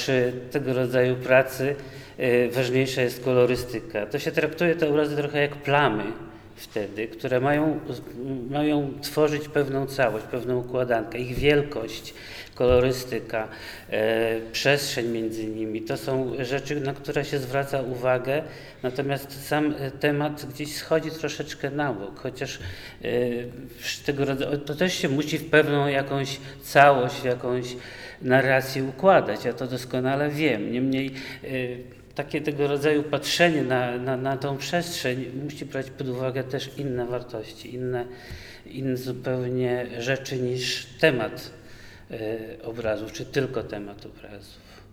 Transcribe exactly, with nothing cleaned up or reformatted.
przy tego rodzaju pracy ważniejsza jest kolorystyka. To się traktuje te obrazy trochę jak plamy wtedy, które mają, mają tworzyć pewną całość, pewną układankę. Ich wielkość, kolorystyka, e, przestrzeń między nimi, to są rzeczy, na które się zwraca uwagę, natomiast sam temat gdzieś schodzi troszeczkę na bok, chociaż e, tego rodzaju, to też się musi w pewną jakąś całość, w jakąś narrację układać, ja to doskonale wiem. Niemniej e, takie tego rodzaju patrzenie na, na, na tą przestrzeń musi brać pod uwagę też inne wartości, inne, inne zupełnie rzeczy niż temat y, obrazów, czy tylko temat obrazów.